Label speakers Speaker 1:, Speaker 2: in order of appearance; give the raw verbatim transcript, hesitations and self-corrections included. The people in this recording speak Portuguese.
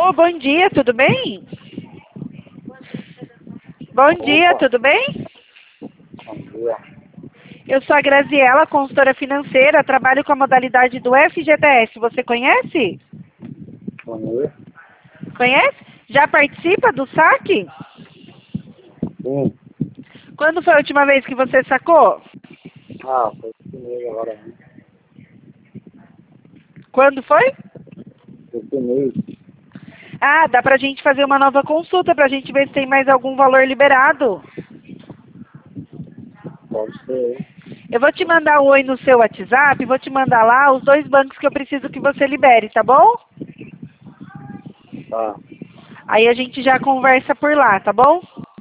Speaker 1: Alô, bom dia, tudo bem? Bom dia,
Speaker 2: Opa,
Speaker 1: tudo bem?
Speaker 2: bom dia.
Speaker 1: Eu sou a Graziela, consultora financeira, trabalho com a modalidade do F G T S. Você conhece?
Speaker 2: Bom dia.
Speaker 1: Conhece? Já participa do saque?
Speaker 2: Sim.
Speaker 1: Quando foi a última vez que você sacou?
Speaker 2: Ah, foi comigo agora. Né?
Speaker 1: Quando foi?
Speaker 2: Foi comigo.
Speaker 1: Ah, dá pra gente fazer uma nova consulta pra gente ver se tem mais algum valor liberado.
Speaker 2: Pode ser.
Speaker 1: Eu vou te mandar um oi no seu WhatsApp, vou te mandar lá os dois bancos que eu preciso que você libere, tá bom?
Speaker 2: Tá.
Speaker 1: Aí a gente já conversa por lá, tá bom?